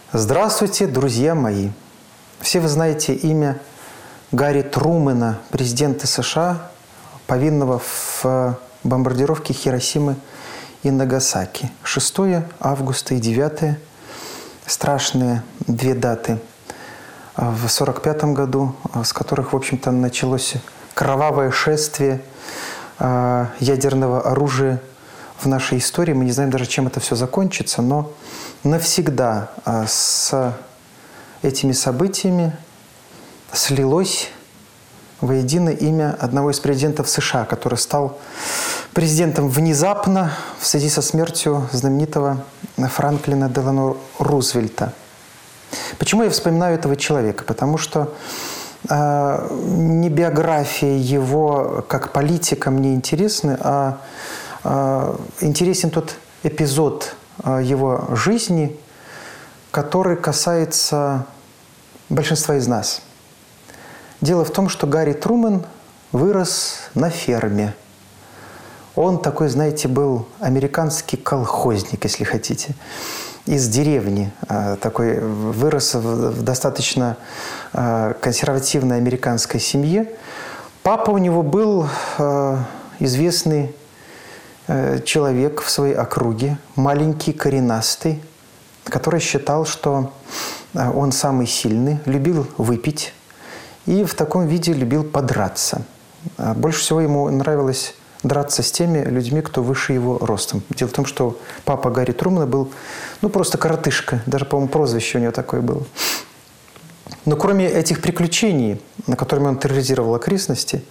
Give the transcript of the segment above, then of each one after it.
Здравствуйте, друзья мои! Все вы знаете имя Гарри Трумэна, президента США, повинного в бомбардировке Хиросимы и Нагасаки. 6 августа и 9 страшные две даты в 1945 году, с которых, в общем-то, началось кровавое шествие ядерного оружия в нашей истории. Мы не знаем даже, чем это все закончится, но навсегда с этими событиями слилось воедино имя одного из президентов США, который стал президентом внезапно в связи со смертью знаменитого Франклина Делано Рузвельта. Почему я вспоминаю этого человека? Потому что не биография его как политика мне интересна, а интересен тот эпизод его жизни, который касается большинства из нас. Дело в том, что Гарри Трумэн вырос на ферме. Он такой, знаете, был американский колхозник, если хотите, из деревни. Такой вырос в достаточно консервативной американской семье. Папа у него был известный человек в своей округе, маленький, коренастый, который считал, что он самый сильный, любил выпить и в таком виде любил подраться. Больше всего ему нравилось драться с теми людьми, кто выше его ростом. Дело в том, что папа Гарри Трумэна был, просто коротышка. Даже, по-моему, прозвище у него такое было. Но кроме этих приключений, на которыми он терроризировал окрестности,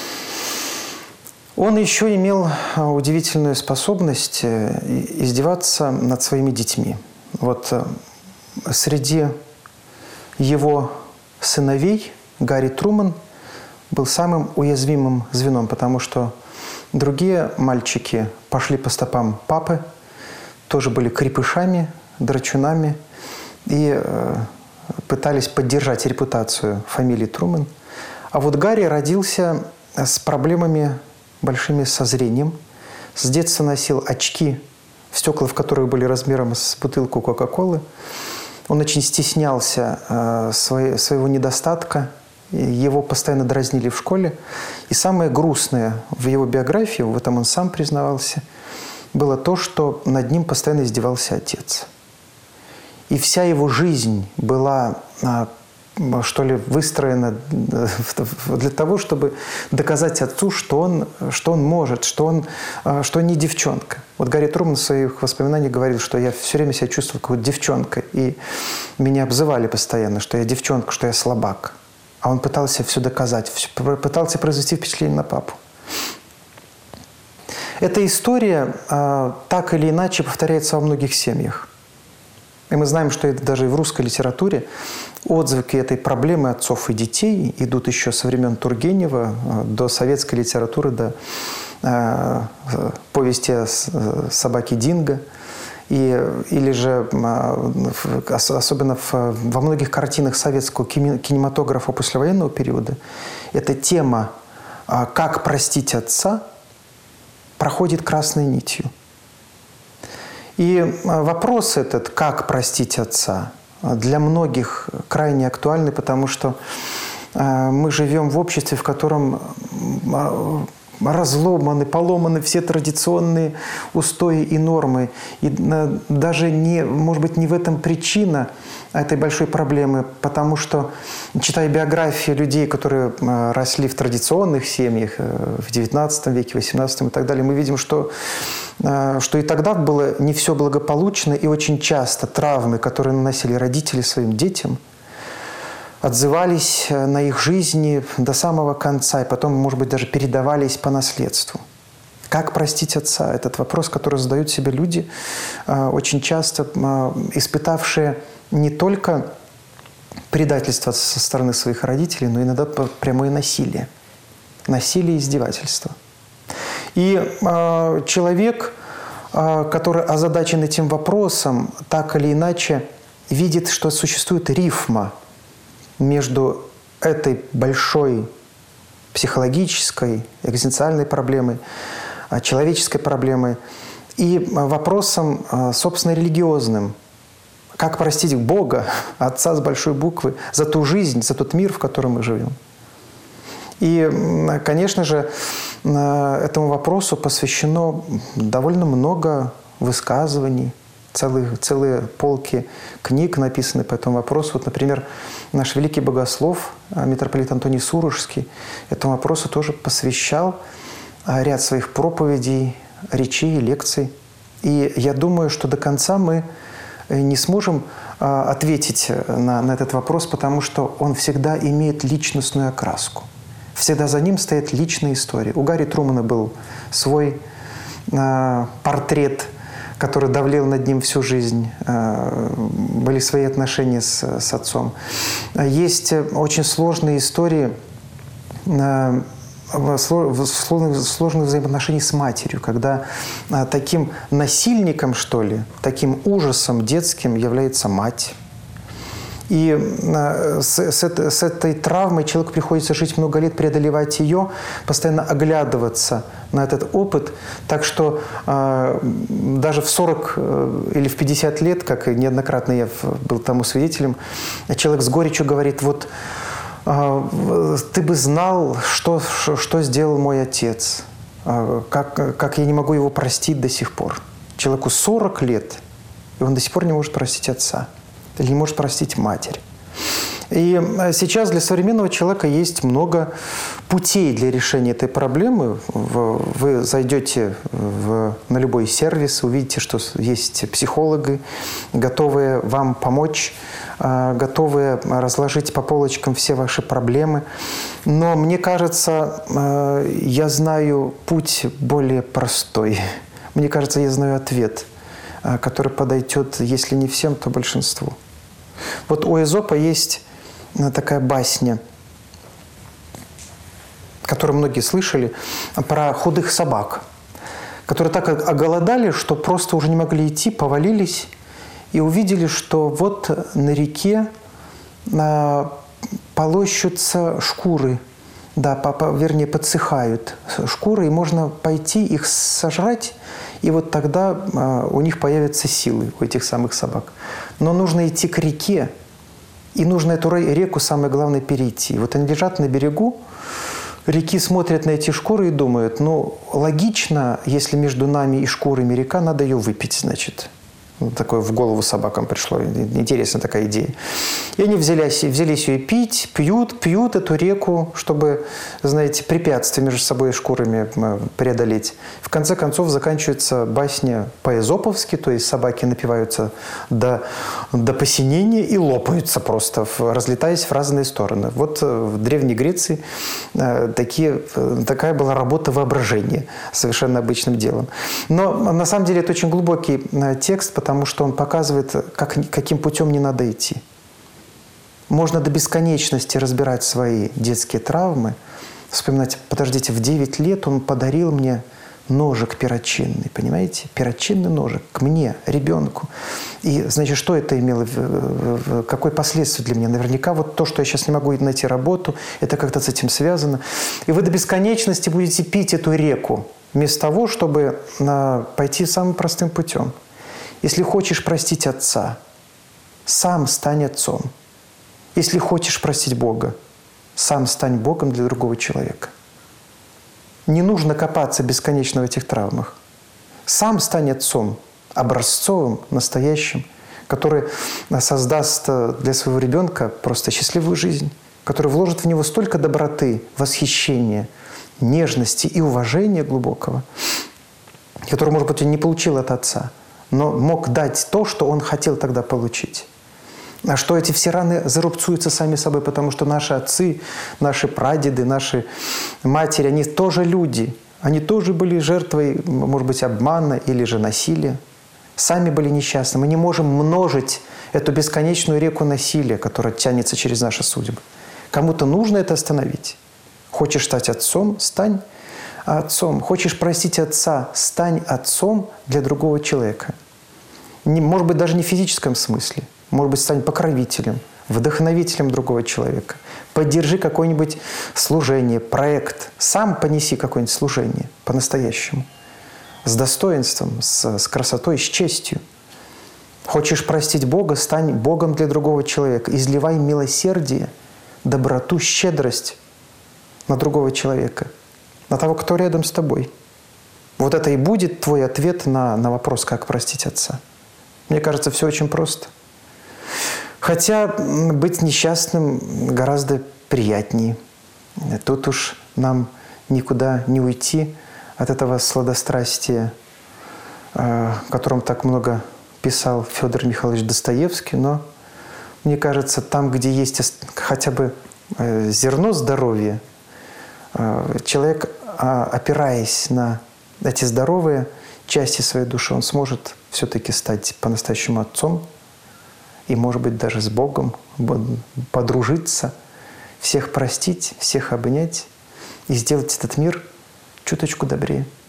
он еще имел удивительную способность издеваться над своими детьми. Вот среди его сыновей Гарри Трумэн был самым уязвимым звеном, потому что другие мальчики пошли по стопам папы, тоже были крепышами, драчунами и пытались поддержать репутацию фамилии Трумэн. А вот Гарри родился с проблемами большими со зрением. С детства носил очки, стекла в которых были размером с бутылку Кока-Колы. Он очень стеснялся своего недостатка. Его постоянно дразнили в школе. И самое грустное в его биографии, в этом он сам признавался, было то, что над ним постоянно издевался отец. И вся его жизнь была, что ли, выстроена для того, чтобы доказать отцу, что он может, что он не девчонка. Вот Гарри Трумэн в своих воспоминаниях говорил, что я все время себя чувствовал какой-то девчонкой. И меня обзывали постоянно, что я девчонка, что я слабак. А он пытался все доказать, пытался произвести впечатление на папу. Эта история так или иначе повторяется во многих семьях. И мы знаем, что это даже и в русской литературе отзвуки этой проблемы отцов и детей идут еще со времен Тургенева до советской литературы, до повести «Собаки Динго». Или же, особенно во многих картинах советского кинематографа послевоенного периода, эта тема «Как простить отца» проходит красной нитью. И вопрос этот «Как простить отца» для многих крайне актуальный, потому что мы живем в обществе, в котором разломаны, поломаны все традиционные устои и нормы. И даже, может быть, не в этом причина этой большой проблемы, потому что, читая биографии людей, которые росли в традиционных семьях в XIX веке, XVIII и так далее, мы видим, что и тогда было не все благополучно, и очень часто травмы, которые наносили родители своим детям, отзывались на их жизни до самого конца, и потом, может быть, даже передавались по наследству. Как простить отца? Этот вопрос, который задают себе люди, очень часто испытавшие не только предательство со стороны своих родителей, но иногда прямое насилие. Насилие и издевательство. И человек, который озадачен этим вопросом, так или иначе видит, что существует рифма между этой большой психологической, экзистенциальной проблемой, человеческой проблемой и вопросом, собственно, религиозным, как простить Бога, Отца с большой буквы, за ту жизнь, за тот мир, в котором мы живем. И, конечно же, этому вопросу посвящено довольно много высказываний, целые полки книг написаны по этому вопросу. Вот, например, наш великий богослов, митрополит Антоний Сурожский, этому вопросу тоже посвящал ряд своих проповедей, речей, лекций. И я думаю, что до конца мы не сможем ответить на этот вопрос, потому что он всегда имеет личностную окраску. Всегда за ним стоит личная история. У Гарри Трумэна был свой портрет, который давлел над ним всю жизнь. Были свои отношения с отцом. Есть очень сложные истории сложных взаимоотношений с матерью, когда таким насильником, что ли, таким ужасом детским является мать. И с этой травмой человеку приходится жить много лет, преодолевать ее, постоянно оглядываться на этот опыт. Так что даже в 40 или в 50 лет, как неоднократно я был тому свидетелем, человек с горечью говорит: вот ты бы знал, что сделал мой отец, как я не могу его простить до сих пор. Человеку 40 лет, и он до сих пор не может простить отца. Или не может простить матерь. И сейчас для современного человека есть много путей для решения этой проблемы. Вы зайдете на любой сервис, увидите, что есть психологи, готовые вам помочь, готовые разложить по полочкам все ваши проблемы. Но мне кажется, я знаю путь более простой. Мне кажется, я знаю ответ, который подойдет, если не всем, то большинству. Вот у Эзопа есть такая басня, которую многие слышали, про худых собак, которые так оголодали, что просто уже не могли идти, повалились и увидели, что вот на реке полощутся шкуры, вернее, подсыхают шкуры, и можно пойти их сожрать, и вот тогда у них появятся силы, у этих самых собак. Но нужно идти к реке, и нужно эту реку, самое главное, перейти. Вот они лежат на берегу реки, смотрят на эти шкуры и думают: ну, логично, если между нами и шкурами река, надо ее выпить, значит. Такое в голову собакам пришло. Интересная такая идея. И они взялись ее пить, пьют эту реку, чтобы, знаете, препятствия между собой и шкурами преодолеть. В конце концов заканчивается басня по-эзоповски, то есть собаки напиваются до посинения и лопаются просто, разлетаясь в разные стороны. Вот в Древней Греции такая была работа воображения, совершенно обычным делом. Но на самом деле это очень глубокий текст, потому что он показывает, каким путем не надо идти. Можно до бесконечности разбирать свои детские травмы, вспоминать: подождите, в 9 лет он подарил мне ножик перочинный, понимаете? Перочинный ножик к мне, ребенку. И, значит, что это имело, какое последствие для меня? Наверняка вот то, что я сейчас не могу найти работу, это как-то с этим связано. И вы до бесконечности будете пить эту реку, вместо того, чтобы пойти самым простым путем. Если хочешь простить отца, сам стань отцом. Если хочешь простить Бога, сам стань Богом для другого человека. Не нужно копаться бесконечно в этих травмах. Сам стань отцом, образцовым, настоящим, который создаст для своего ребенка просто счастливую жизнь, который вложит в него столько доброты, восхищения, нежности и уважения глубокого, который, может быть, он не получил от отца, но мог дать то, что он хотел тогда получить. А что эти все раны зарубцуются сами собой, потому что наши отцы, наши прадеды, наши матери, они тоже люди. Они тоже были жертвой, может быть, обмана или же насилия. Сами были несчастны. Мы не можем множить эту бесконечную реку насилия, которая тянется через наши судьбы. Кому-то нужно это остановить. Хочешь стать отцом – стань отцом. Хочешь простить отца – стань отцом для другого человека. Может быть, даже не в физическом смысле. Может быть, стань покровителем, вдохновителем другого человека. Поддержи какое-нибудь служение, проект. Сам понеси какое-нибудь служение по-настоящему. С достоинством, с красотой, с честью. Хочешь простить Бога, стань Богом для другого человека. Изливай милосердие, доброту, щедрость на другого человека, на того, кто рядом с тобой. Вот это и будет твой ответ на вопрос, как простить отца. Мне кажется, все очень просто. Хотя быть несчастным гораздо приятнее. Тут уж нам никуда не уйти от этого сладострастия, о котором так много писал Федор Михайлович Достоевский. Но мне кажется, там, где есть хотя бы зерно здоровья, человек, опираясь на эти здоровые части своей души, он сможет все-таки стать по-настоящему отцом и, может быть, даже с Богом подружиться, всех простить, всех обнять и сделать этот мир чуточку добрее.